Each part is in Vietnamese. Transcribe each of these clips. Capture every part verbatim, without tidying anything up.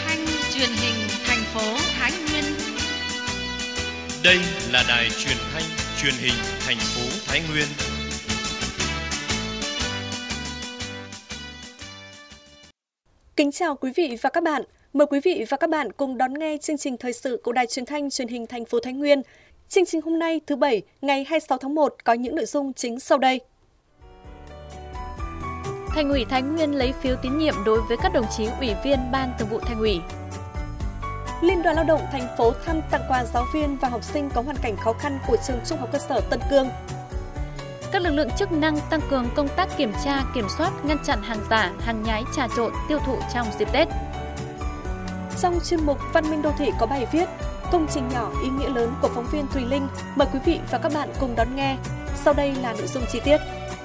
thanh truyền hình thành phố Thái Nguyên. Đây là đài truyền thanh truyền hình thành phố Thái Nguyên. Kính chào quý vị và các bạn. Mời quý vị và các bạn cùng đón nghe chương trình thời sự của đài truyền thanh truyền hình thành phố Thái Nguyên. Chương trình hôm nay thứ Bảy, ngày hai mươi sáu tháng một có những nội dung chính sau đây. Thành ủy Thái Nguyên lấy phiếu tín nhiệm đối với các đồng chí ủy viên Ban Thường vụ Thành ủy. Liên đoàn Lao động thành phố thăm tặng quà giáo viên và học sinh có hoàn cảnh khó khăn của trường Trung học cơ sở Tân Cương. Các lực lượng chức năng tăng cường công tác kiểm tra, kiểm soát, ngăn chặn hàng giả, hàng nhái trà trộn tiêu thụ trong dịp Tết. Trong chuyên mục Văn minh đô thị có bài viết Công trình nhỏ ý nghĩa lớn của phóng viên Thùy Linh. Mời quý vị và các bạn cùng đón nghe. Sau đây là nội dung chi tiết.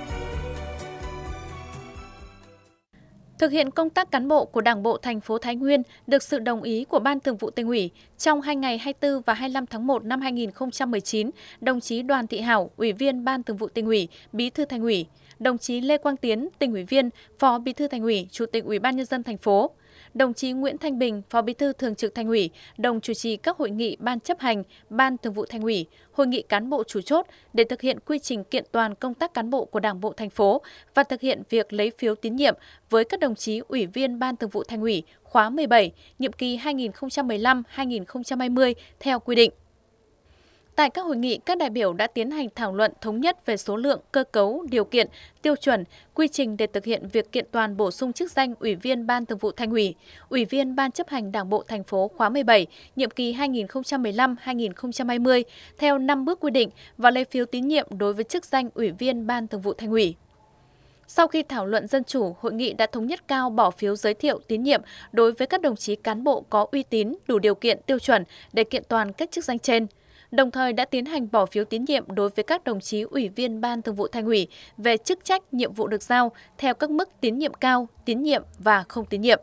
Thực hiện công tác cán bộ của Đảng bộ thành phố Thái Nguyên được sự đồng ý của Ban Thường vụ Tỉnh ủy, trong hai ngày hai mươi tư và hai mươi lăm tháng một năm hai nghìn không trăm mười chín, đồng chí Đoàn Thị Hảo, Ủy viên Ban Thường vụ Tỉnh ủy, Bí thư Thành ủy, đồng chí Lê Quang Tiến, Tỉnh ủy viên, Phó Bí thư Thành ủy, Chủ tịch Ủy ban nhân dân thành phố, đồng chí Nguyễn Thanh Bình, Phó Bí thư Thường trực Thành ủy, đồng chủ trì các hội nghị Ban chấp hành, Ban Thường vụ Thành ủy, hội nghị cán bộ chủ chốt để thực hiện quy trình kiện toàn công tác cán bộ của Đảng bộ thành phố và thực hiện việc lấy phiếu tín nhiệm với các đồng chí ủy viên Ban Thường vụ Thành ủy khóa mười bảy, nhiệm kỳ hai nghìn không trăm mười lăm đến hai nghìn không trăm hai mươi theo quy định. Tại các hội nghị, các đại biểu đã tiến hành thảo luận thống nhất về số lượng, cơ cấu, điều kiện, tiêu chuẩn, quy trình để thực hiện việc kiện toàn bổ sung chức danh Ủy viên Ban Thường vụ Thành ủy, Ủy viên Ban chấp hành Đảng bộ thành phố khóa mười bảy, nhiệm kỳ hai nghìn không trăm mười lăm đến hai nghìn không trăm hai mươi theo năm bước quy định và lấy phiếu tín nhiệm đối với chức danh Ủy viên Ban Thường vụ Thành ủy. Sau khi thảo luận dân chủ, hội nghị đã thống nhất cao bỏ phiếu giới thiệu tín nhiệm đối với các đồng chí cán bộ có uy tín, đủ điều kiện, tiêu chuẩn để kiện toàn các chức danh trên. Đồng thời đã tiến hành bỏ phiếu tín nhiệm đối với các đồng chí ủy viên Ban Thường vụ Thành ủy về chức trách, nhiệm vụ được giao theo các mức tín nhiệm cao, tín nhiệm và không tín nhiệm.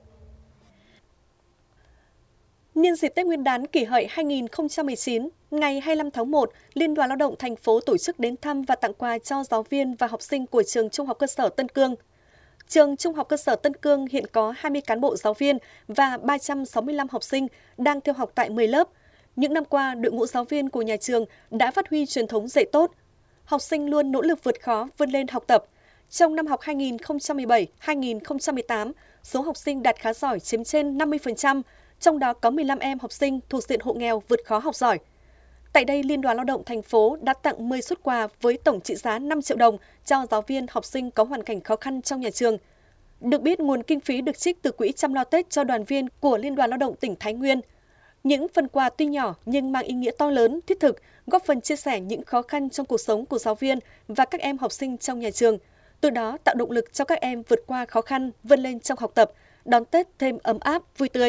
Nhân dịp Tết Nguyên đán Kỷ Hợi hai nghìn không trăm mười chín, ngày hai mươi lăm tháng một, Liên đoàn Lao động thành phố tổ chức đến thăm và tặng quà cho giáo viên và học sinh của trường Trung học cơ sở Tân Cương. Trường Trung học cơ sở Tân Cương hiện có hai mươi cán bộ giáo viên và ba trăm sáu mươi lăm học sinh đang theo học tại mười lớp. Những năm qua, đội ngũ giáo viên của nhà trường đã phát huy truyền thống dạy tốt. Học sinh luôn nỗ lực vượt khó vươn lên học tập. Trong năm học hai nghìn không trăm mười bảy đến hai nghìn không trăm mười tám, số học sinh đạt khá giỏi chiếm trên năm mươi phần trăm, trong đó có mười lăm em học sinh thuộc diện hộ nghèo vượt khó học giỏi. Tại đây, Liên đoàn Lao động thành phố đã tặng mười suất quà với tổng trị giá năm triệu đồng cho giáo viên, học sinh có hoàn cảnh khó khăn trong nhà trường. Được biết, nguồn kinh phí được trích từ quỹ chăm lo Tết cho đoàn viên của Liên đoàn Lao động tỉnh Thái Nguyên. Những phần quà tuy nhỏ nhưng mang ý nghĩa to lớn, thiết thực, góp phần chia sẻ những khó khăn trong cuộc sống của giáo viên và các em học sinh trong nhà trường. Từ đó tạo động lực cho các em vượt qua khó khăn, vươn lên trong học tập, đón Tết thêm ấm áp, vui tươi.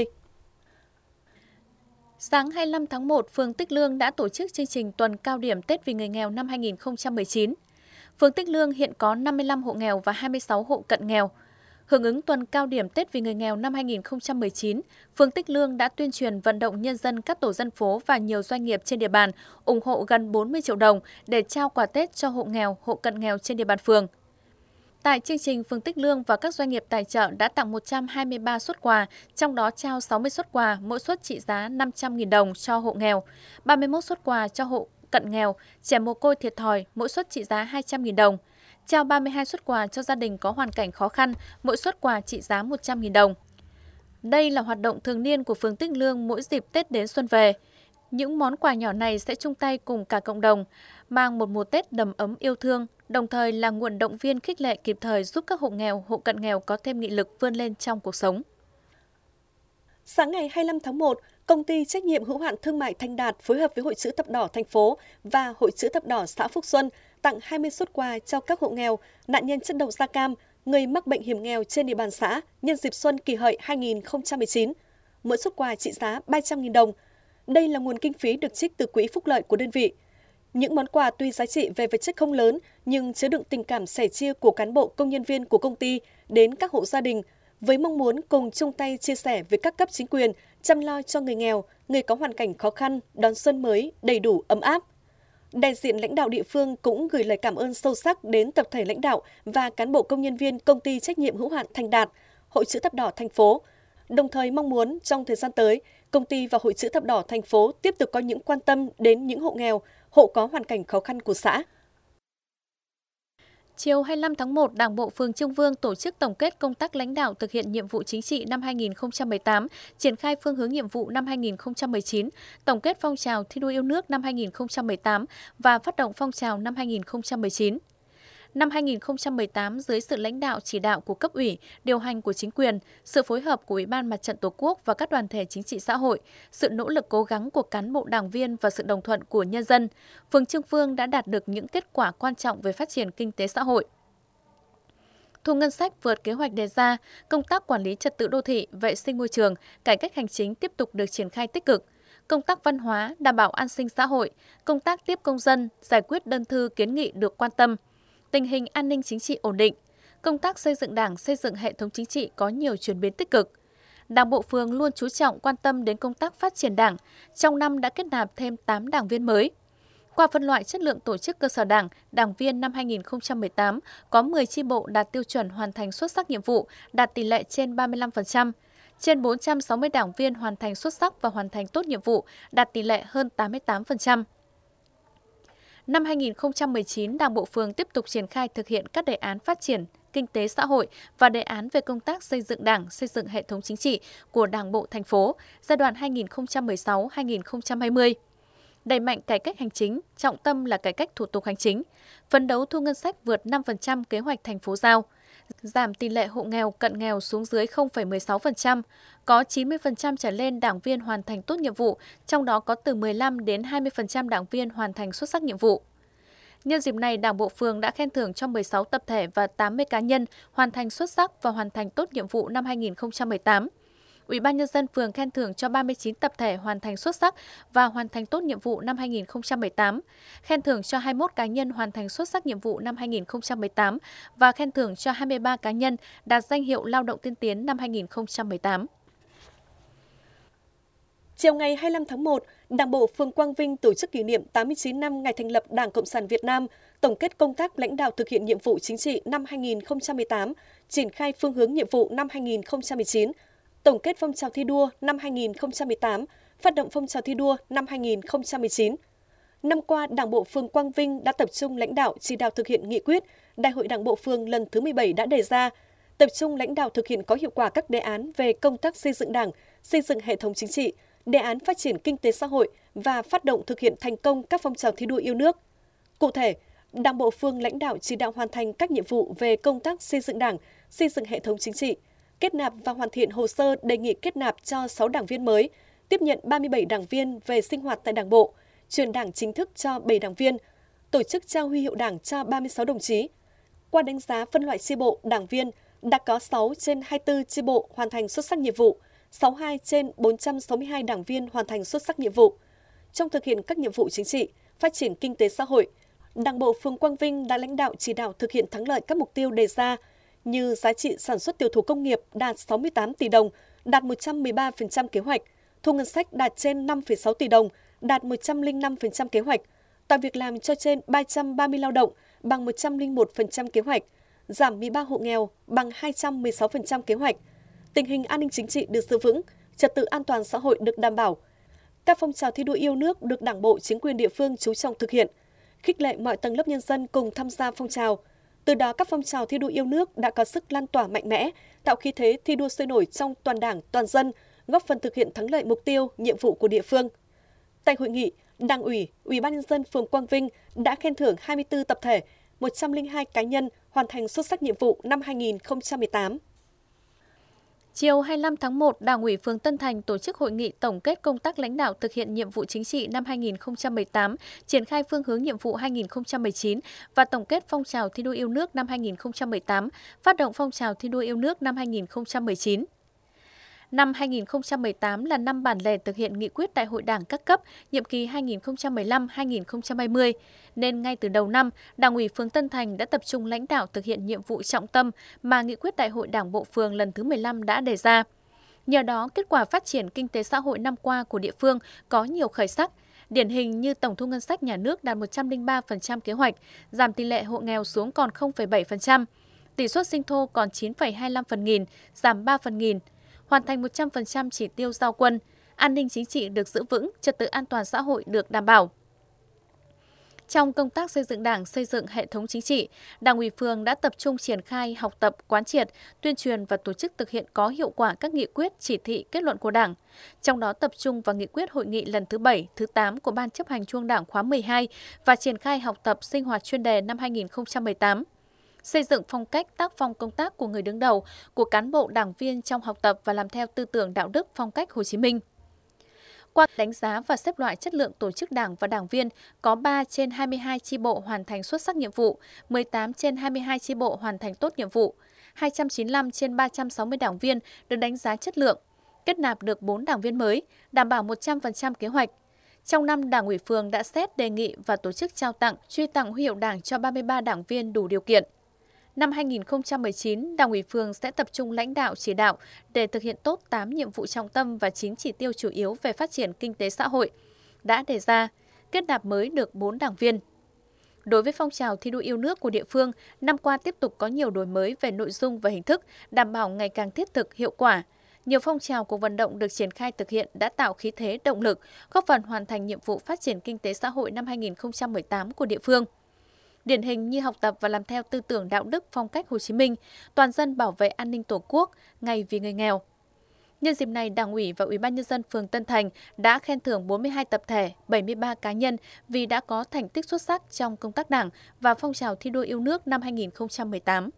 Sáng hai mươi lăm tháng một, phường Tích Lương đã tổ chức chương trình tuần cao điểm Tết vì người nghèo năm hai nghìn không trăm mười chín. Phường Tích Lương hiện có năm mươi lăm hộ nghèo và hai mươi sáu hộ cận nghèo. Hưởng ứng tuần cao điểm Tết vì người nghèo năm hai nghìn không trăm mười chín, phường Tích Lương đã tuyên truyền vận động nhân dân các tổ dân phố và nhiều doanh nghiệp trên địa bàn ủng hộ gần bốn mươi triệu đồng để trao quà Tết cho hộ nghèo, hộ cận nghèo trên địa bàn phường. Tại chương trình, phường Tích Lương và các doanh nghiệp tài trợ đã tặng một trăm hai mươi ba suất quà, trong đó trao sáu mươi suất quà, mỗi suất trị giá năm trăm nghìn đồng cho hộ nghèo, ba mươi mốt suất quà cho hộ cận nghèo, trẻ mồ côi thiệt thòi, mỗi suất trị giá hai trăm nghìn đồng. Trao ba mươi hai suất quà cho gia đình có hoàn cảnh khó khăn, mỗi suất quà trị giá một trăm nghìn đồng. Đây là hoạt động thường niên của phường Tích Lương mỗi dịp Tết đến xuân về. Những món quà nhỏ này sẽ chung tay cùng cả cộng đồng, mang một mùa Tết đầm ấm yêu thương, đồng thời là nguồn động viên khích lệ kịp thời giúp các hộ nghèo, hộ cận nghèo có thêm nghị lực vươn lên trong cuộc sống. Sáng ngày hai mươi lăm tháng một, Công ty trách nhiệm hữu hạn thương mại Thanh Đạt phối hợp với Hội chữ thập đỏ thành phố và Hội chữ thập đỏ xã Phúc Xuân tặng hai mươi suất quà cho các hộ nghèo, nạn nhân chất độc da cam, người mắc bệnh hiểm nghèo trên địa bàn xã nhân dịp Xuân Kỷ Hợi hai nghìn không trăm mười chín. Mỗi suất quà trị giá ba trăm nghìn đồng. Đây là nguồn kinh phí được trích từ quỹ phúc lợi của đơn vị. Những món quà tuy giá trị về vật chất không lớn nhưng chứa đựng tình cảm sẻ chia của cán bộ công nhân viên của công ty đến các hộ gia đình với mong muốn cùng chung tay chia sẻ với các cấp chính quyền chăm lo cho người nghèo, người có hoàn cảnh khó khăn đón xuân mới đầy đủ ấm áp. Đại diện lãnh đạo địa phương cũng gửi lời cảm ơn sâu sắc đến tập thể lãnh đạo và cán bộ công nhân viên Công ty trách nhiệm hữu hạn Thanh Đạt, Hội chữ thập đỏ thành phố, đồng thời mong muốn trong thời gian tới, công ty và Hội Chữ Thập Đỏ thành phố tiếp tục có những quan tâm đến những hộ nghèo, hộ có hoàn cảnh khó khăn của xã. Chiều hai mươi lăm tháng một, Đảng bộ phường Trương Vương tổ chức tổng kết công tác lãnh đạo thực hiện nhiệm vụ chính trị năm hai nghìn không trăm mười tám, triển khai phương hướng nhiệm vụ năm hai nghìn không trăm mười chín, tổng kết phong trào thi đua yêu nước năm hai nghìn không trăm mười tám và phát động phong trào năm hai nghìn không trăm mười chín. Năm hai nghìn không trăm mười tám, dưới sự lãnh đạo chỉ đạo của cấp ủy, điều hành của chính quyền, sự phối hợp của Ủy ban Mặt trận Tổ quốc và các đoàn thể chính trị xã hội, sự nỗ lực cố gắng của cán bộ đảng viên và sự đồng thuận của nhân dân, phường Trương Vương đã đạt được những kết quả quan trọng về phát triển kinh tế xã hội. Thu ngân sách vượt kế hoạch đề ra, công tác quản lý trật tự đô thị, vệ sinh môi trường, cải cách hành chính tiếp tục được triển khai tích cực. Công tác văn hóa, đảm bảo an sinh xã hội, công tác tiếp công dân, giải quyết đơn thư kiến nghị được quan tâm. Tình hình an ninh chính trị ổn định, công tác xây dựng Đảng, xây dựng hệ thống chính trị có nhiều chuyển biến tích cực. Đảng bộ phường luôn chú trọng quan tâm đến công tác phát triển Đảng, trong năm đã kết nạp thêm tám đảng viên mới. Qua phân loại chất lượng tổ chức cơ sở Đảng, đảng viên năm hai nghìn không trăm mười tám có mười chi bộ đạt tiêu chuẩn hoàn thành xuất sắc nhiệm vụ, đạt tỷ lệ trên ba mươi lăm phần trăm. Trên bốn trăm sáu mươi đảng viên hoàn thành xuất sắc và hoàn thành tốt nhiệm vụ, đạt tỷ lệ hơn tám mươi tám phần trăm. Năm hai nghìn không trăm mười chín, Đảng bộ phường tiếp tục triển khai thực hiện các đề án phát triển kinh tế xã hội và đề án về công tác xây dựng Đảng, xây dựng hệ thống chính trị của Đảng bộ thành phố giai đoạn hai nghìn không trăm mười sáu đến hai nghìn không trăm hai mươi. Đẩy mạnh cải cách hành chính, trọng tâm là cải cách thủ tục hành chính, phấn đấu thu ngân sách vượt năm phần trăm kế hoạch thành phố giao, giảm tỷ lệ hộ nghèo cận nghèo xuống dưới không phẩy mười sáu phần trăm, có chín mươi phần trăm trở lên đảng viên hoàn thành tốt nhiệm vụ, trong đó có từ mười lăm đến hai mươi phần trăm đảng viên hoàn thành xuất sắc nhiệm vụ. Nhân dịp này, Đảng bộ phường đã khen thưởng cho mười sáu tập thể và tám mươi cá nhân hoàn thành xuất sắc và hoàn thành tốt nhiệm vụ năm hai nghìn không trăm mười tám. Ủy ban nhân dân phường khen thưởng cho ba mươi chín tập thể hoàn thành xuất sắc và hoàn thành tốt nhiệm vụ năm hai nghìn không trăm mười tám, khen thưởng cho hai mươi mốt cá nhân hoàn thành xuất sắc nhiệm vụ năm hai nghìn không trăm mười tám và khen thưởng cho hai mươi ba cá nhân đạt danh hiệu lao động tiên tiến năm hai nghìn không trăm mười tám. Chiều ngày hai mươi lăm tháng một, Đảng bộ phường Quang Vinh tổ chức kỷ niệm tám mươi chín năm ngày thành lập Đảng Cộng sản Việt Nam, tổng kết công tác lãnh đạo thực hiện nhiệm vụ chính trị năm hai nghìn không trăm mười tám, triển khai phương hướng nhiệm vụ năm hai nghìn không trăm mười chín, tổng kết phong trào thi đua năm hai nghìn không trăm mười tám, phát động phong trào thi đua năm hai nghìn không trăm mười chín. Năm qua, Đảng bộ phường Quang Vinh đã tập trung lãnh đạo chỉ đạo thực hiện nghị quyết Đại hội Đảng bộ phường lần thứ mười bảy đã đề ra, tập trung lãnh đạo thực hiện có hiệu quả các đề án về công tác xây dựng Đảng, xây dựng hệ thống chính trị, đề án phát triển kinh tế xã hội và phát động thực hiện thành công các phong trào thi đua yêu nước. Cụ thể, Đảng bộ phường lãnh đạo chỉ đạo hoàn thành các nhiệm vụ về công tác xây dựng Đảng, xây dựng hệ thống chính trị, kết nạp và hoàn thiện hồ sơ đề nghị kết nạp cho sáu đảng viên mới, tiếp nhận ba mươi bảy đảng viên về sinh hoạt tại Đảng bộ, chuyển Đảng chính thức cho bảy đảng viên, tổ chức trao huy hiệu Đảng cho ba mươi sáu đồng chí. Qua đánh giá phân loại chi bộ, đảng viên đã có sáu trên hai mươi tư chi bộ hoàn thành xuất sắc nhiệm vụ, sáu mươi hai trên bốn trăm sáu mươi hai đảng viên hoàn thành xuất sắc nhiệm vụ. Trong thực hiện các nhiệm vụ chính trị, phát triển kinh tế xã hội, Đảng bộ phường Quang Vinh đã lãnh đạo chỉ đạo thực hiện thắng lợi các mục tiêu đề ra như giá trị sản xuất tiêu thụ công nghiệp đạt sáu mươi tám tỷ đồng, đạt một trăm mười ba phần trăm kế hoạch, thu ngân sách đạt trên năm phẩy sáu tỷ đồng, đạt một trăm lẻ năm phần trăm kế hoạch, tạo việc làm cho trên ba trăm ba mươi lao động bằng một trăm lẻ một phần trăm kế hoạch, giảm mười ba hộ nghèo bằng hai trăm mười sáu phần trăm kế hoạch. Tình hình an ninh chính trị được giữ vững, trật tự an toàn xã hội được đảm bảo. Các phong trào thi đua yêu nước được Đảng bộ, chính quyền địa phương chú trọng thực hiện, khích lệ mọi tầng lớp nhân dân cùng tham gia phong trào. Từ đó các phong trào thi đua yêu nước đã có sức lan tỏa mạnh mẽ, tạo khí thế thi đua sôi nổi trong toàn Đảng, toàn dân, góp phần thực hiện thắng lợi mục tiêu, nhiệm vụ của địa phương. Tại hội nghị, Đảng ủy, Ủy ban nhân dân phường Quang Vinh đã khen thưởng hai mươi tư tập thể, một trăm lẻ hai cá nhân hoàn thành xuất sắc nhiệm vụ năm hai nghìn không trăm mười tám. Chiều hai mươi lăm tháng một, Đảng ủy phường Tân Thành tổ chức hội nghị tổng kết công tác lãnh đạo thực hiện nhiệm vụ chính trị năm hai nghìn không trăm mười tám, triển khai phương hướng nhiệm vụ hai nghìn không trăm mười chín và tổng kết phong trào thi đua yêu nước năm hai nghìn không trăm mười tám, phát động phong trào thi đua yêu nước năm hai nghìn không trăm mười chín. Năm hai nghìn không trăm mười tám là năm bản lề thực hiện nghị quyết Đại hội Đảng các cấp, nhiệm kỳ hai nghìn không trăm mười lăm đến hai nghìn không trăm hai mươi, nên ngay từ đầu năm, Đảng ủy phường Tân Thành đã tập trung lãnh đạo thực hiện nhiệm vụ trọng tâm mà nghị quyết Đại hội Đảng bộ phường lần thứ mười lăm đã đề ra. Nhờ đó, kết quả phát triển kinh tế xã hội năm qua của địa phương có nhiều khởi sắc, điển hình như tổng thu ngân sách nhà nước đạt một trăm lẻ ba phần trăm kế hoạch, giảm tỷ lệ hộ nghèo xuống còn không phẩy bảy phần trăm, tỷ suất sinh thô còn chín phẩy hai mươi lăm phần nghìn, giảm ba phần nghìn. hoàn thành một trăm phần trăm chỉ tiêu giao quân, an ninh chính trị được giữ vững, trật tự an toàn xã hội được đảm bảo. Trong công tác xây dựng Đảng, xây dựng hệ thống chính trị, Đảng ủy phường đã tập trung triển khai học tập, quán triệt, tuyên truyền và tổ chức thực hiện có hiệu quả các nghị quyết, chỉ thị, kết luận của Đảng. Trong đó tập trung vào nghị quyết hội nghị lần thứ bảy, thứ tám của Ban chấp hành Trung ương Đảng khóa mười hai và triển khai học tập sinh hoạt chuyên đề năm hai nghìn không trăm mười tám. Xây dựng phong cách tác phong công tác của người đứng đầu, của cán bộ đảng viên trong học tập và làm theo tư tưởng đạo đức phong cách Hồ Chí Minh. Qua đánh giá và xếp loại chất lượng tổ chức đảng và đảng viên, có ba trên hai mươi hai chi bộ hoàn thành xuất sắc nhiệm vụ, mười tám trên hai mươi hai chi bộ hoàn thành tốt nhiệm vụ, hai trăm chín mươi lăm trên ba trăm sáu mươi đảng viên được đánh giá chất lượng, kết nạp được bốn đảng viên mới, đảm bảo một trăm phần trăm kế hoạch. Trong năm, Đảng ủy phường đã xét đề nghị và tổ chức trao tặng, truy tặng huy hiệu Đảng cho ba mươi ba đảng viên đủ điều kiện. Năm hai nghìn không trăm mười chín, Đảng ủy phường sẽ tập trung lãnh đạo chỉ đạo để thực hiện tốt tám nhiệm vụ trọng tâm và chín chỉ tiêu chủ yếu về phát triển kinh tế xã hội đã đề ra, kết nạp mới được bốn đảng viên. Đối với phong trào thi đua yêu nước của địa phương, năm qua tiếp tục có nhiều đổi mới về nội dung và hình thức, đảm bảo ngày càng thiết thực, hiệu quả. Nhiều phong trào cuộc vận động được triển khai thực hiện đã tạo khí thế, động lực, góp phần hoàn thành nhiệm vụ phát triển kinh tế xã hội năm hai nghìn không trăm mười tám của địa phương. Điển hình như học tập và làm theo tư tưởng đạo đức phong cách Hồ Chí Minh, toàn dân bảo vệ an ninh Tổ quốc, ngày vì người nghèo. Nhân dịp này, Đảng ủy và Ủy ban Nhân dân phường Tân Thành đã khen thưởng bốn mươi hai tập thể, bảy mươi ba cá nhân vì đã có thành tích xuất sắc trong công tác Đảng và phong trào thi đua yêu nước năm hai nghìn không trăm mười tám.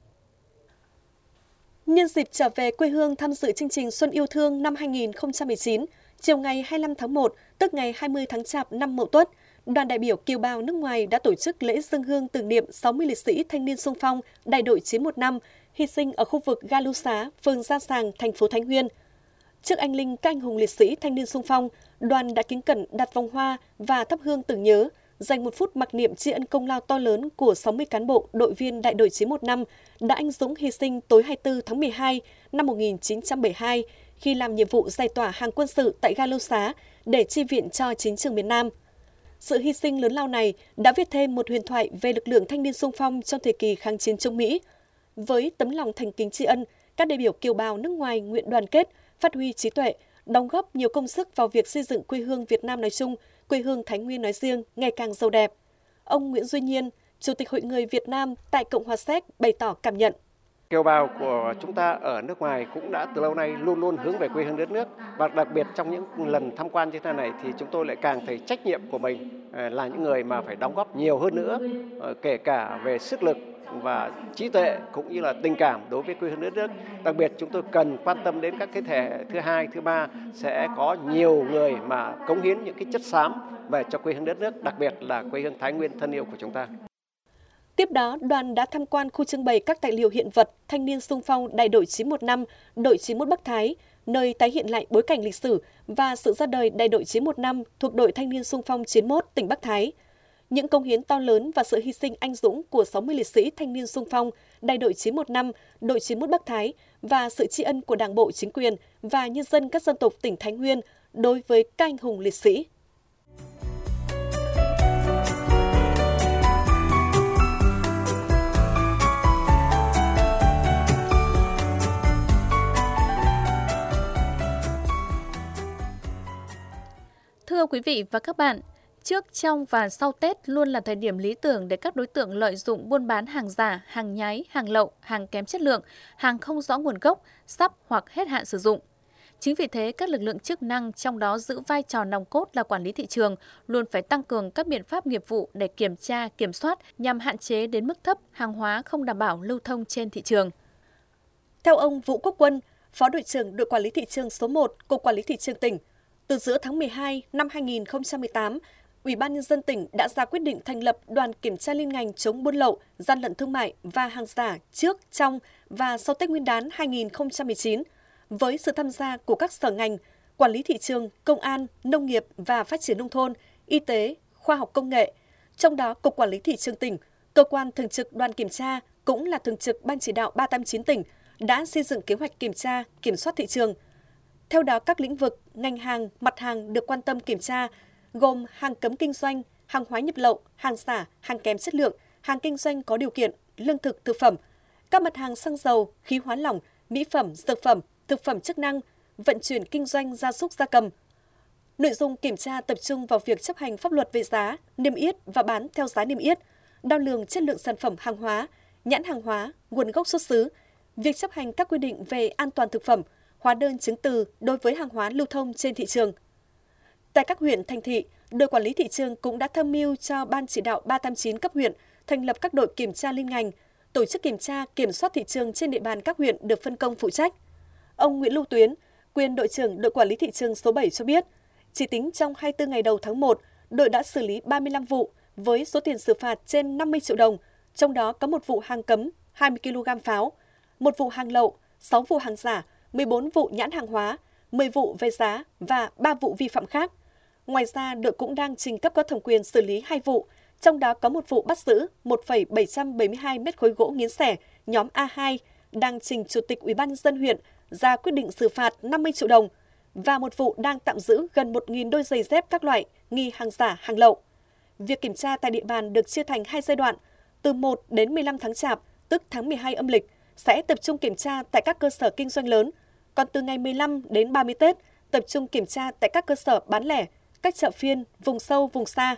Nhân dịp trở về quê hương tham dự chương trình Xuân Yêu Thương năm hai nghìn không trăm mười chín, chiều ngày hai mươi lăm tháng một, tức ngày hai mươi tháng Chạp năm Mậu Tuất, đoàn đại biểu kiều bào nước ngoài đã tổ chức lễ dâng hương tưởng niệm sáu mươi liệt sĩ thanh niên xung phong đại đội chín một năm hy sinh ở khu vực ga Lưu Xá, phường Gia Sàng, thành phố Thái Nguyên. Trước anh linh các anh hùng liệt sĩ thanh niên xung phong, đoàn đã kính cẩn đặt vòng hoa và thắp hương tưởng nhớ, dành một phút mặc niệm tri ân công lao to lớn của sáu mươi cán bộ đội viên đại đội chín một năm đã anh dũng hy sinh tối hai mươi tư tháng mười hai năm một nghìn chín trăm bảy mươi hai khi làm nhiệm vụ giải tỏa hàng quân sự tại ga Lưu Xá để chi viện cho chiến trường miền Nam. Sự hy sinh lớn lao này đã viết thêm một huyền thoại về lực lượng thanh niên xung phong trong thời kỳ kháng chiến chống Mỹ. Với tấm lòng thành kính tri ân, các đại biểu kiều bào nước ngoài nguyện đoàn kết, phát huy trí tuệ, đóng góp nhiều công sức vào việc xây dựng quê hương Việt Nam nói chung, quê hương Thái Nguyên nói riêng ngày càng giàu đẹp. Ông Nguyễn Duy Nhiên, Chủ tịch Hội người Việt Nam tại Cộng hòa Séc bày tỏ cảm nhận. Kiều bào của chúng ta ở nước ngoài cũng đã từ lâu nay luôn luôn hướng về quê hương đất nước, và đặc biệt trong những lần tham quan như thế này thì chúng tôi lại càng thấy trách nhiệm của mình là những người mà phải đóng góp nhiều hơn nữa, kể cả về sức lực và trí tuệ cũng như là tình cảm đối với quê hương đất nước. Đặc biệt chúng tôi cần quan tâm đến các thế hệ thứ hai, thứ ba sẽ có nhiều người mà cống hiến những cái chất xám về cho quê hương đất nước, đặc biệt là quê hương Thái Nguyên thân yêu của chúng ta. Tiếp đó, đoàn đã tham quan khu trưng bày các tài liệu hiện vật thanh niên xung phong đại đội chín một năm, đội chín một Bắc Thái, nơi tái hiện lại bối cảnh lịch sử và sự ra đời đại đội chín một năm thuộc đội thanh niên xung phong chín mốt tỉnh Bắc Thái. Những công hiến to lớn và sự hy sinh anh dũng của sáu mươi liệt sĩ thanh niên xung phong đại đội chín một năm, đội chín mốt Bắc Thái và sự tri ân của Đảng bộ, chính quyền và nhân dân các dân tộc tỉnh Thái Nguyên đối với các anh hùng liệt sĩ. Thưa quý vị và các bạn, trước, trong và sau Tết luôn là thời điểm lý tưởng để các đối tượng lợi dụng buôn bán hàng giả, hàng nhái, hàng lậu, hàng kém chất lượng, hàng không rõ nguồn gốc, sắp hoặc hết hạn sử dụng. Chính vì thế, các lực lượng chức năng, trong đó giữ vai trò nòng cốt là quản lý thị trường, luôn phải tăng cường các biện pháp nghiệp vụ để kiểm tra, kiểm soát nhằm hạn chế đến mức thấp hàng hóa không đảm bảo lưu thông trên thị trường. Theo ông Vũ Quốc Quân, Phó đội trưởng đội quản lý thị trường số một, Cục Quản lý Thị trường tỉnh, từ giữa tháng mười hai năm hai nghìn không trăm mười tám, Ủy ban Nhân dân tỉnh đã ra quyết định thành lập đoàn kiểm tra liên ngành chống buôn lậu, gian lận thương mại và hàng giả trước, trong và sau Tết Nguyên đán hai nghìn không trăm mười chín, với sự tham gia của các sở ngành, quản lý thị trường, công an, nông nghiệp và phát triển nông thôn, y tế, khoa học công nghệ. Trong đó, Cục Quản lý Thị trường tỉnh, cơ quan thường trực đoàn kiểm tra cũng là thường trực Ban chỉ đạo ba tám chín tỉnh, đã xây dựng kế hoạch kiểm tra, kiểm soát thị trường. Theo đó, các lĩnh vực, ngành hàng, mặt hàng được quan tâm kiểm tra gồm hàng cấm kinh doanh, hàng hóa nhập lậu, hàng giả, hàng kém chất lượng, hàng kinh doanh có điều kiện, lương thực, thực phẩm, các mặt hàng xăng dầu, khí hóa lỏng, mỹ phẩm, dược phẩm, thực phẩm chức năng, vận chuyển kinh doanh gia súc gia cầm. Nội dung kiểm tra tập trung vào việc chấp hành pháp luật về giá, niêm yết và bán theo giá niêm yết, đo lường chất lượng sản phẩm hàng hóa, nhãn hàng hóa, nguồn gốc xuất xứ, việc chấp hành các quy định về an toàn thực phẩm, hóa đơn chứng từ đối với hàng hóa lưu thông trên thị trường. Tại các huyện, thành thị, đội quản lý thị trường cũng đã tham mưu cho Ban chỉ đạo ba tám chín cấp huyện thành lập các đội kiểm tra liên ngành, tổ chức kiểm tra, kiểm soát thị trường trên địa bàn các huyện được phân công phụ trách. Ông Nguyễn Lưu Tuyến, quyền đội trưởng đội quản lý thị trường số bảy cho biết, chỉ tính trong hai mươi tư ngày đầu tháng một, đội đã xử lý ba mươi lăm vụ với số tiền xử phạt trên năm mươi triệu đồng, trong đó có một vụ hàng cấm hai mươi ki lô gam pháo, một vụ hàng lậu, sáu vụ hàng giả, mười bốn vụ nhãn hàng hóa, mười vụ về giá và ba vụ vi phạm khác. Ngoài ra, đội cũng đang trình cấp có thẩm quyền xử lý hai vụ, trong đó có một vụ bắt giữ một phẩy bảy trăm bảy mươi hai mét khối gỗ nghiến xẻ nhóm A hai đang trình Chủ tịch Ủy ban nhân dân huyện ra quyết định xử phạt năm mươi triệu đồng và một vụ đang tạm giữ gần một nghìn đôi giày dép các loại nghi hàng giả, hàng lậu. Việc kiểm tra tại địa bàn được chia thành hai giai đoạn, từ một đến mười lăm tháng Chạp, tức tháng mười hai âm lịch, sẽ tập trung kiểm tra tại các cơ sở kinh doanh lớn, còn từ ngày mười lăm đến ba mươi Tết, tập trung kiểm tra tại các cơ sở bán lẻ, các chợ phiên, vùng sâu, vùng xa.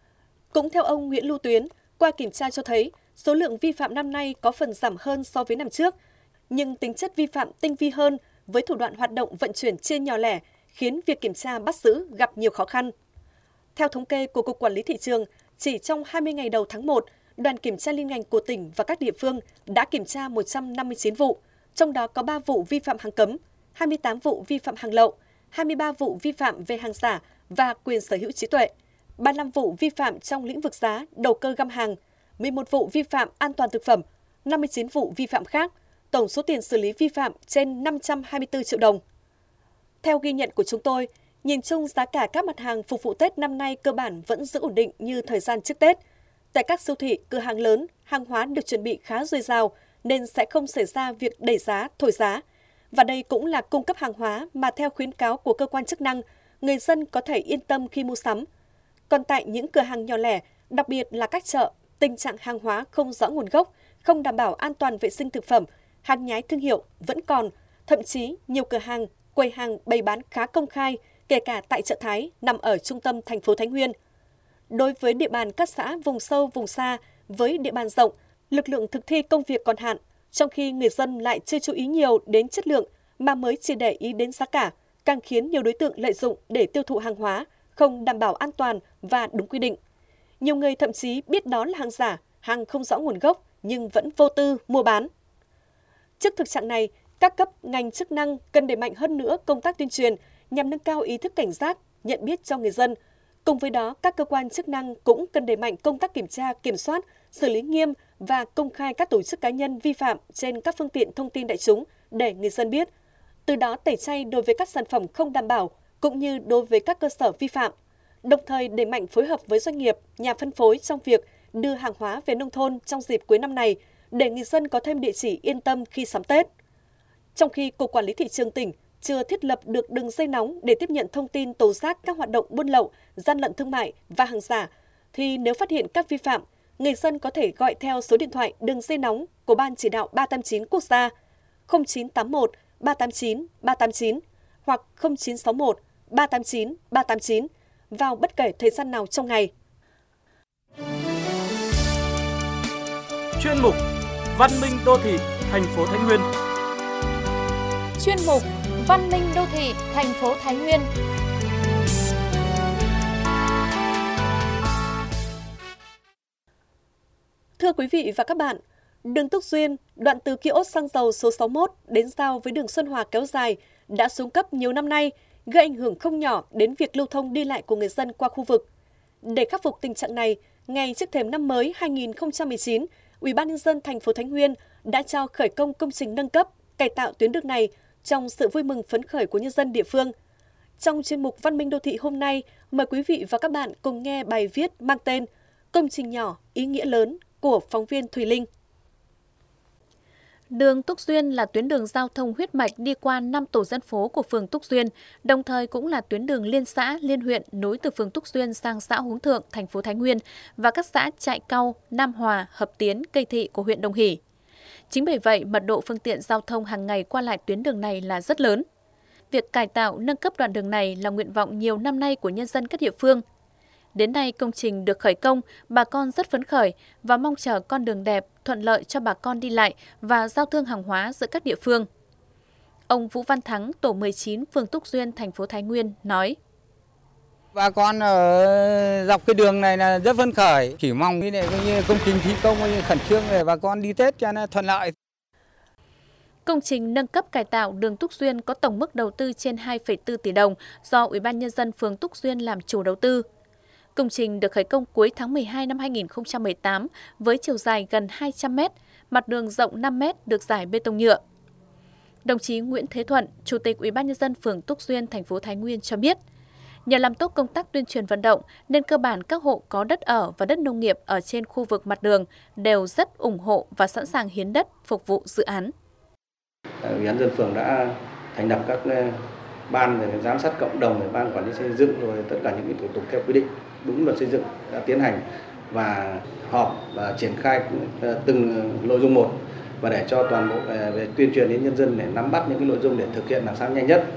Cũng theo ông Nguyễn Lưu Tuyến, qua kiểm tra cho thấy số lượng vi phạm năm nay có phần giảm hơn so với năm trước, nhưng tính chất vi phạm tinh vi hơn với thủ đoạn hoạt động vận chuyển chia nhỏ lẻ khiến việc kiểm tra bắt giữ gặp nhiều khó khăn. Theo thống kê của Cục Quản lý Thị trường, chỉ trong hai mươi ngày đầu tháng một, đoàn kiểm tra liên ngành của tỉnh và các địa phương đã kiểm tra một trăm năm mươi chín vụ, trong đó có ba vụ vi phạm hàng cấm, hai mươi tám vụ vi phạm hàng lậu, hai mươi ba vụ vi phạm về hàng giả và quyền sở hữu trí tuệ, ba mươi lăm vụ vi phạm trong lĩnh vực giá, đầu cơ găm hàng, mười một vụ vi phạm an toàn thực phẩm, năm mươi chín vụ vi phạm khác, tổng số tiền xử lý vi phạm trên năm trăm hai mươi tư triệu đồng. Theo ghi nhận của chúng tôi, nhìn chung giá cả các mặt hàng phục vụ Tết năm nay cơ bản vẫn giữ ổn định như thời gian trước Tết. Tại các siêu thị, cửa hàng lớn, hàng hóa được chuẩn bị khá dồi dào nên sẽ không xảy ra việc đẩy giá, thổi giá. Và đây cũng là cung cấp hàng hóa mà theo khuyến cáo của cơ quan chức năng, người dân có thể yên tâm khi mua sắm. Còn tại những cửa hàng nhỏ lẻ, đặc biệt là các chợ, tình trạng hàng hóa không rõ nguồn gốc, không đảm bảo an toàn vệ sinh thực phẩm, hàng nhái thương hiệu vẫn còn, thậm chí nhiều cửa hàng, quầy hàng bày bán khá công khai, kể cả tại chợ Thái nằm ở trung tâm thành phố Thái Nguyên. Đối với địa bàn các xã vùng sâu, vùng xa, với địa bàn rộng, lực lượng thực thi công việc còn hạn, trong khi người dân lại chưa chú ý nhiều đến chất lượng mà mới chỉ để ý đến giá cả, càng khiến nhiều đối tượng lợi dụng để tiêu thụ hàng hóa, không đảm bảo an toàn và đúng quy định. Nhiều người thậm chí biết đó là hàng giả, hàng không rõ nguồn gốc nhưng vẫn vô tư mua bán. Trước thực trạng này, các cấp ngành chức năng cần đẩy mạnh hơn nữa công tác tuyên truyền nhằm nâng cao ý thức cảnh giác, nhận biết cho người dân. Cùng với đó, các cơ quan chức năng cũng cần đẩy mạnh công tác kiểm tra, kiểm soát, xử lý nghiêm và công khai các tổ chức cá nhân vi phạm trên các phương tiện thông tin đại chúng để người dân biết. Từ đó tẩy chay đối với các sản phẩm không đảm bảo cũng như đối với các cơ sở vi phạm. Đồng thời đẩy mạnh phối hợp với doanh nghiệp, nhà phân phối trong việc đưa hàng hóa về nông thôn trong dịp cuối năm này để người dân có thêm địa chỉ yên tâm khi sắm Tết. Trong khi Cục Quản lý Thị trường tỉnh chưa thiết lập được đường dây nóng để tiếp nhận thông tin tố giác các hoạt động buôn lậu, gian lận thương mại và hàng giả, thì nếu phát hiện các vi phạm, người dân có thể gọi theo số điện thoại đường dây nóng của Ban chỉ đạo ba tám chín quốc gia không chín tám một ba tám chín ba tám chín hoặc không chín sáu một ba tám chín ba tám chín vào bất kể thời gian nào trong ngày. Chuyên mục Văn minh đô thị thành phố Thái Nguyên. Chuyên mục Văn minh đô thị thành phố Thái Nguyên. Thưa quý vị và các bạn, đường Túc Duyên, đoạn từ kiosk xăng dầu số sáu mươi mốt đến giao với đường Xuân Hòa kéo dài đã xuống cấp nhiều năm nay, gây ảnh hưởng không nhỏ đến việc lưu thông đi lại của người dân qua khu vực. Để khắc phục tình trạng này, ngay trước thềm năm mới hai nghìn không trăm mười chín, Ủy ban nhân dân thành phố Thái Nguyên đã cho khởi công công trình nâng cấp, cải tạo tuyến đường này trong sự vui mừng phấn khởi của nhân dân địa phương. Trong chuyên mục Văn minh đô thị hôm nay, mời quý vị và các bạn cùng nghe bài viết mang tên Công trình nhỏ, ý nghĩa lớn của phóng viên Thùy Linh. Đường Túc Duyên là tuyến đường giao thông huyết mạch đi qua năm tổ dân phố của phường Túc Duyên, đồng thời cũng là tuyến đường liên xã, liên huyện nối từ phường Túc Duyên sang xã Hướng Thượng, thành phố Thái Nguyên và các xã Trại Cau, Nam Hòa, Hợp Tiến, Cây Thị của huyện Đồng Hỷ. Chính bởi vậy, mật độ phương tiện giao thông hàng ngày qua lại tuyến đường này là rất lớn. việc cải tạo nâng cấp đoạn đường này là nguyện vọng nhiều năm nay của nhân dân các địa phương. Đến nay công trình được khởi công, bà con rất phấn khởi và mong chờ con đường đẹp, thuận lợi cho bà con đi lại và giao thương hàng hóa giữa các địa phương. Ông Vũ Văn Thắng, tổ mười chín, phường Túc Duyên, thành phố Thái Nguyên nói: Bà con ở dọc cái đường này là rất phấn khởi, chỉ mong cái này như công trình thi công khẩn trương để bà con đi Tết cho nó thuận lợi. Công trình nâng cấp cải tạo đường Túc Duyên có tổng mức đầu tư trên hai phẩy bốn tỷ đồng do Ủy ban Nhân dân phường Túc Duyên làm chủ đầu tư. Công trình được khởi công cuối tháng mười hai năm hai nghìn không trăm mười tám với chiều dài gần hai trăm mét, mặt đường rộng năm mét được rải bê tông nhựa. Đồng chí Nguyễn Thế Thuận, Chủ tịch Ủy ban Nhân dân phường Túc Duyên, thành phố Thái Nguyên cho biết, nhờ làm tốt công tác tuyên truyền vận động nên cơ bản các hộ có đất ở và đất nông nghiệp ở trên khu vực mặt đường đều rất ủng hộ và sẵn sàng hiến đất phục vụ dự án. Ủy ban nhân dân phường đã thành lập các ban về giám sát cộng đồng, về ban quản lý xây dựng, rồi tất cả những cái thủ tục theo quy định đúng luật xây dựng đã tiến hành và họp và triển khai từng nội dung một, và để cho toàn bộ về tuyên truyền đến nhân dân để nắm bắt những cái nội dung để thực hiện làm sao nhanh nhất.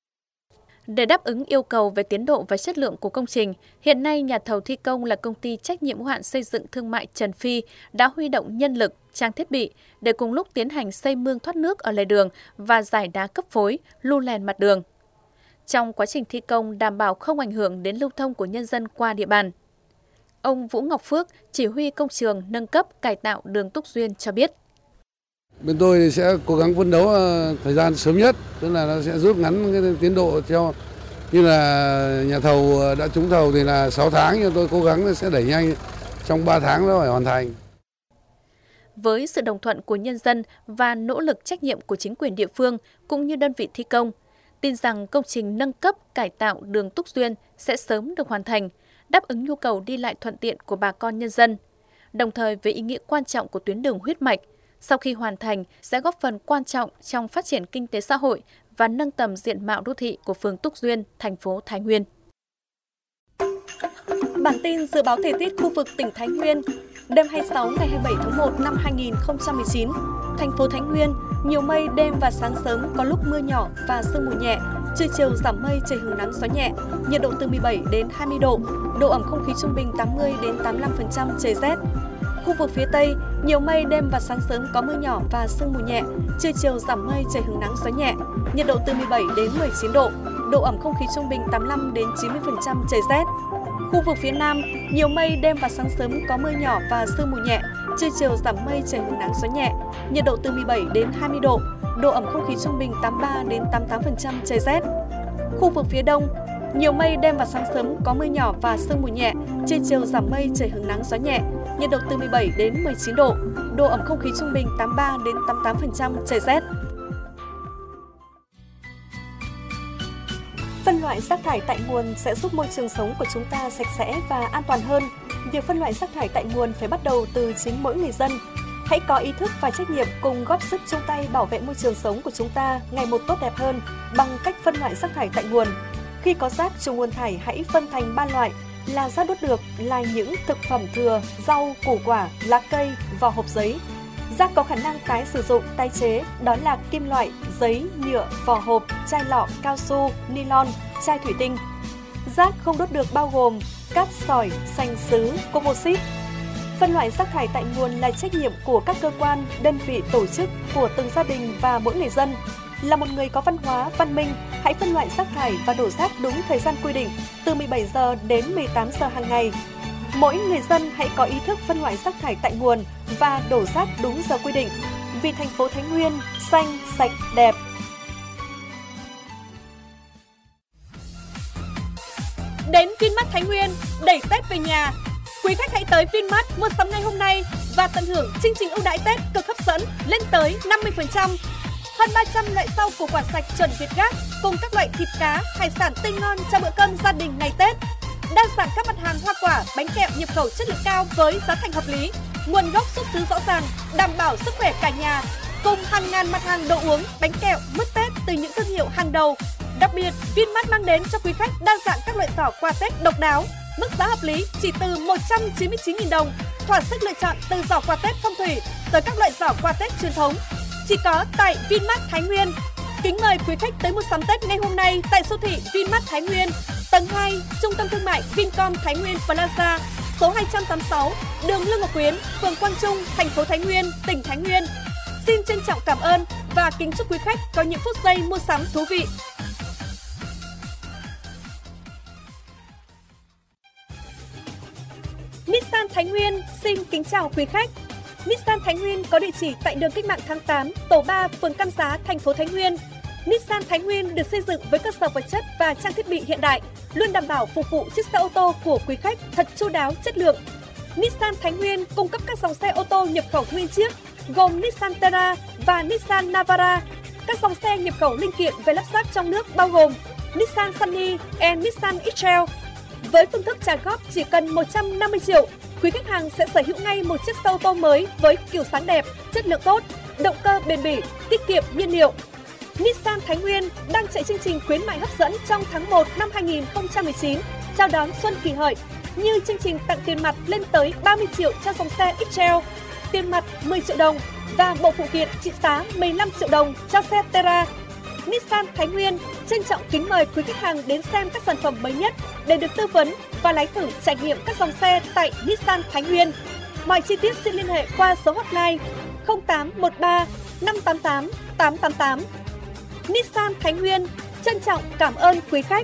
Để đáp ứng yêu cầu về tiến độ và chất lượng của công trình, hiện nay nhà thầu thi công là công ty trách nhiệm hữu hạn xây dựng thương mại Trần Phi đã huy động nhân lực, trang thiết bị để cùng lúc tiến hành xây mương thoát nước ở lề đường và giải đá cấp phối, lu lèn mặt đường. Trong quá trình thi công đảm bảo không ảnh hưởng đến lưu thông của nhân dân qua địa bàn. Ông Vũ Ngọc Phước, chỉ huy công trường nâng cấp cải tạo đường Túc Duyên cho biết. Bên tôi sẽ cố gắng phấn đấu thời gian sớm nhất, tức là nó sẽ rút ngắn cái tiến độ theo như là nhà thầu đã trúng thầu thì là sáu tháng, nhưng tôi cố gắng sẽ đẩy nhanh trong ba tháng nó phải hoàn thành. Với sự đồng thuận của nhân dân và nỗ lực trách nhiệm của chính quyền địa phương cũng như đơn vị thi công, tin rằng công trình nâng cấp cải tạo đường Túc Duyên sẽ sớm được hoàn thành, đáp ứng nhu cầu đi lại thuận tiện của bà con nhân dân. Đồng thời với ý nghĩa quan trọng của tuyến đường huyết mạch, sau khi hoàn thành sẽ góp phần quan trọng trong phát triển kinh tế xã hội và nâng tầm diện mạo đô thị của phường Túc Duyên, thành phố Thái Nguyên. Bản tin dự báo thời tiết khu vực tỉnh Thái Nguyên. Đêm hai mươi sáu ngày hai mươi bảy tháng một năm hai nghìn không trăm mười chín, thành phố Thái Nguyên nhiều mây, đêm và sáng sớm có lúc mưa nhỏ và sương mù nhẹ, trưa chiều giảm mây, trời hứng nắng gió nhẹ, nhiệt độ từ mười bảy đến hai mươi độ, độ ẩm không khí trung bình tám mươi đến tám mươi lăm phần trăm, trời rét. Khu vực phía Tây, nhiều mây, đêm và sáng sớm có mưa nhỏ và sương mù nhẹ, trưa chiều giảm mây, trời hứng nắng gió nhẹ, nhiệt độ từ mười bảy đến mười chín độ, độ ẩm không khí trung bình tám mươi lăm đến chín mươi phần trăm, trời rét. Khu vực phía Nam, nhiều mây, đêm và sáng sớm có mưa nhỏ và sương mù nhẹ, trưa chiều giảm mây, trời hứng nắng gió nhẹ, nhiệt độ từ mười bảy đến hai mươi độ, độ ẩm không khí trung bình tám mươi ba đến tám mươi tám phần trăm, trời rét. Khu vực phía Đông, nhiều mây, đêm và sáng sớm có mưa nhỏ và sương mù nhẹ, trưa chiều giảm mây, trời hứng nắng gió nhẹ, nhiệt độ từ mười bảy đến mười chín độ, độ ẩm không khí trung bình tám mươi ba đến tám mươi tám phần trăm, trời rét. Phân loại rác thải tại nguồn sẽ giúp môi trường sống của chúng ta sạch sẽ và an toàn hơn. Việc phân loại rác thải tại nguồn phải bắt đầu từ chính mỗi người dân. Hãy có ý thức và trách nhiệm cùng góp sức chung tay bảo vệ môi trường sống của chúng ta ngày một tốt đẹp hơn bằng cách phân loại rác thải tại nguồn. Khi có rác trùng nguồn thải, hãy phân thành ba loại là rác đốt được, là những thực phẩm thừa, rau, củ quả, lá cây, vỏ hộp giấy. Rác có khả năng tái sử dụng, tái chế, đó là kim loại, giấy, nhựa, vỏ hộp, chai lọ, cao su, nylon, chai thủy tinh. Rác không đốt được bao gồm cát sỏi, sành sứ, composite. Phân loại rác thải tại nguồn là trách nhiệm của các cơ quan, đơn vị, tổ chức, của từng gia đình và mỗi người dân. Là một người có văn hóa, văn minh, hãy phân loại rác thải và đổ rác đúng thời gian quy định, từ mười bảy giờ đến mười tám giờ hàng ngày. Mỗi người dân hãy có ý thức phân loại rác thải tại nguồn và đổ rác đúng giờ quy định, vì thành phố Thái Nguyên xanh, sạch, đẹp. Đến Vinmart Thái Nguyên, đẩy Tết về nhà. Quý khách hãy tới Vinmart mua sắm ngay hôm nay và tận hưởng chương trình ưu đãi Tết cực hấp dẫn lên tới năm mươi phần trăm. Hơn ba trăm loại rau củ quả sạch chuẩn Việt Gáp cùng các loại thịt cá, hải sản tươi ngon cho bữa cơm gia đình ngày Tết. Đa dạng các mặt hàng hoa quả, bánh kẹo nhập khẩu chất lượng cao với giá thành hợp lý, nguồn gốc xuất xứ rõ ràng, đảm bảo sức khỏe cả nhà. Cùng hàng ngàn mặt hàng đồ uống, bánh kẹo, mứt Tết từ những thương hiệu hàng đầu. Đặc biệt, Vinmart mang đến cho quý khách đa dạng các loại giỏ quà Tết độc đáo, mức giá hợp lý chỉ từ một trăm chín mươi chín nghìn đồng, thỏa sức lựa chọn từ giỏ quà Tết phong thủy tới các loại giỏ quà Tết truyền thống. Chỉ có tại Vinmart Thái Nguyên. Kính mời quý khách tới mua sắm Tết ngay hôm nay tại siêu thị Vinmart Thái Nguyên, tầng hai, Trung tâm Thương mại Vincom Thái Nguyên Plaza, số hai trăm tám mươi sáu, đường Lương Ngọc Quyến, phường Quang Trung, thành phố Thái Nguyên, tỉnh Thái Nguyên. Xin trân trọng cảm ơn và kính chúc quý khách có những phút giây mua sắm thú vị. Nissan Thái Nguyên xin kính chào quý khách. Nissan Thái Nguyên có địa chỉ tại đường Cách mạng tháng tám, tổ ba, phường Cam Giá, thành phố Thái Nguyên. Nissan Thái Nguyên được xây dựng với cơ sở vật chất và trang thiết bị hiện đại, luôn đảm bảo phục vụ chiếc xe ô tô của quý khách thật chu đáo, chất lượng. Nissan Thái Nguyên cung cấp các dòng xe ô tô nhập khẩu nguyên chiếc gồm Nissan Terra và Nissan Navara. Các dòng xe nhập khẩu linh kiện về lắp ráp trong nước bao gồm Nissan Sunny and Nissan X-Trail. Với phương thức trả góp chỉ cần một trăm năm mươi triệu, quý khách hàng sẽ sở hữu ngay một chiếc xe ô tô mới với kiểu dáng đẹp, chất lượng tốt, động cơ bền bỉ, tiết kiệm nhiên liệu. Nissan Thái Nguyên đang chạy chương trình khuyến mại hấp dẫn trong tháng một năm hai nghìn không trăm mười chín, chào đón Xuân Kỷ Hợi, như chương trình tặng tiền mặt lên tới ba mươi triệu cho dòng xe X-Trail, tiền mặt mười triệu đồng và bộ phụ kiện trị giá mười lăm triệu đồng cho xe Terra. Nissan Thái Nguyên trân trọng kính mời quý khách hàng đến xem các sản phẩm mới nhất để được tư vấn và lái thử trải nghiệm các dòng xe tại Nissan Thái Nguyên. Mọi chi tiết xin liên hệ qua số hotline không tám một ba năm tám tám tám tám tám. Nissan Thái Nguyên trân trọng cảm ơn quý khách.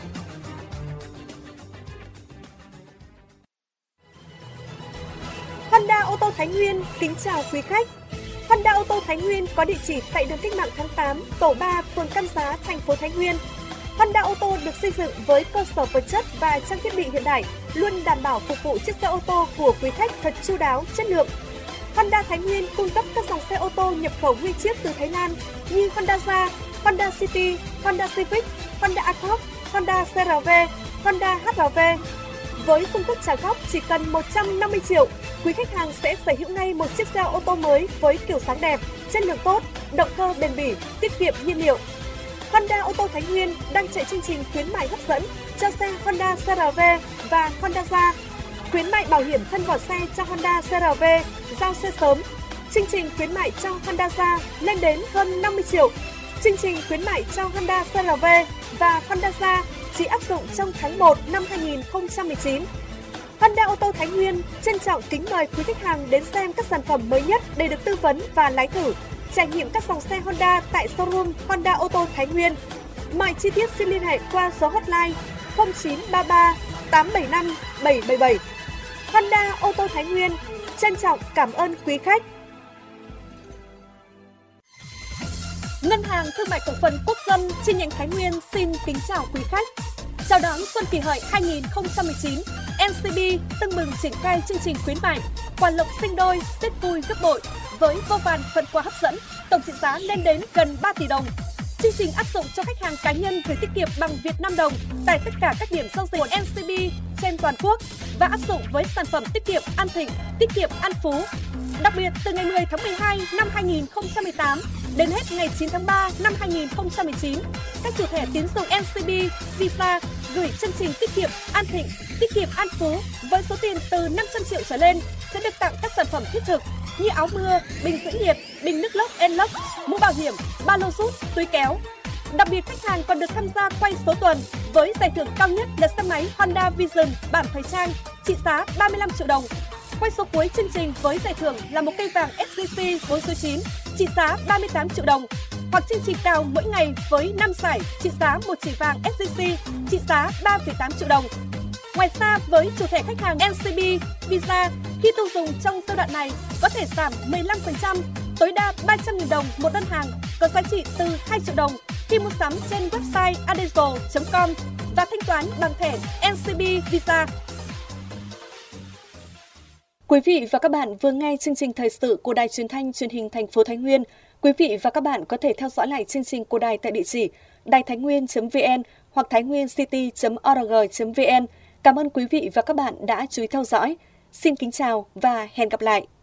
Honda ô tô Thái Nguyên kính chào quý khách. Honda ô tô Thái Nguyên có địa chỉ tại đường Cách mạng tháng tám, tổ ba, phường Cam Giá, thành phố Thái Nguyên. Honda ô tô được xây dựng với cơ sở vật chất và trang thiết bị hiện đại, luôn đảm bảo phục vụ chiếc xe ô tô của quý khách thật chu đáo, chất lượng. Honda Thái Nguyên cung cấp các dòng xe ô tô nhập khẩu nguyên chiếc từ Thái Lan như Honda Jazz, Honda City, Honda Civic, Honda Accord, Honda xê rờ vê, Honda hát rờ vê. Với phương thức trả góp chỉ cần một trăm năm mươi triệu, quý khách hàng sẽ sở hữu ngay một chiếc xe ô tô mới với kiểu dáng đẹp, chất lượng tốt, động cơ bền bỉ, tiết kiệm nhiên liệu. Honda ô tô Thái Nguyên đang chạy chương trình khuyến mại hấp dẫn cho xe Honda xê rờ vê và Honda Jazz. Khuyến mại bảo hiểm thân vỏ xe cho Honda xê rờ vê, giao xe sớm. Chương trình khuyến mại cho Honda Jazz lên đến hơn năm mươi triệu. Chương trình khuyến mại cho Honda xê rờ vê và Honda Jazz chỉ áp dụng trong tháng một năm hai nghìn không trăm mười chín. Honda ô tô Thái Nguyên trân trọng kính mời quý khách hàng đến xem các sản phẩm mới nhất để được tư vấn và lái thử, trải nghiệm các dòng xe Honda tại showroom Honda ô tô Thái Nguyên. Mọi chi tiết xin liên hệ qua số hotline không chín ba ba tám bảy năm bảy bảy bảy. Honda ô tô Thái Nguyên trân trọng cảm ơn quý khách. Ngân hàng Thương mại Cổ phần Quốc dân chi nhánh Thái Nguyên xin kính chào quý khách. Chào đón Xuân Kỷ Hợi hai nghìn không trăm mười chín, en xê bê tưng bừng triển khai chương trình khuyến mại quà lộc sinh đôi, Tết vui gấp bội với vô vàn phần quà hấp dẫn, tổng trị giá lên đến gần ba tỷ đồng. Chương trình áp dụng cho khách hàng cá nhân gửi tiết kiệm bằng Việt Nam đồng tại tất cả các điểm giao dịch của en xê bê trên toàn quốc và áp dụng với sản phẩm tiết kiệm An Thịnh, tiết kiệm An Phú. Đặc biệt từ ngày mười tháng mười hai năm hai nghìn không trăm mười tám đến hết ngày chín tháng ba năm hai nghìn không trăm mười chín, các chủ thẻ tín dụng en xê bê, Visa gửi chương trình tiết kiệm An Thịnh, tiết kiệm An Phú với số tiền từ năm trăm triệu trở lên sẽ được tặng các sản phẩm thiết thực như áo mưa, bình giữ nhiệt, bình nước lốc Enlux, mũ bảo hiểm, ba lô rút, túi kéo. Đặc biệt khách hàng còn được tham gia quay số tuần với giải thưởng cao nhất là xe máy Honda Vision bản thời trang trị giá ba mươi lăm triệu đồng. Quay số cuối chương trình với giải thưởng là một cây vàng ét gi xê bốn số chín trị giá ba mươi tám triệu đồng. Hoặc chương trình cào mỗi ngày với năm giải trị giá một chỉ vàng ét gi xê trị giá ba phẩy tám triệu đồng. Ngoài ra, với chủ thẻ khách hàng en xê bê, Visa, khi tiêu dùng trong giai đoạn này có thể giảm mười lăm phần trăm, tối đa ba trăm nghìn đồng một đơn hàng, có giá trị từ hai triệu đồng khi mua sắm trên website adesol chấm com và thanh toán bằng thẻ en xê bê Visa. Quý vị và các bạn vừa nghe chương trình thời sự của Đài Truyền thanh Truyền hình thành phố Thái Nguyên. Quý vị và các bạn có thể theo dõi lại chương trình của đài tại địa chỉ đài thái nguyên chấm vn hoặc thái nguyên city chấm org chấm vn. Cảm ơn quý vị và các bạn đã chú ý theo dõi. Xin kính chào và hẹn gặp lại.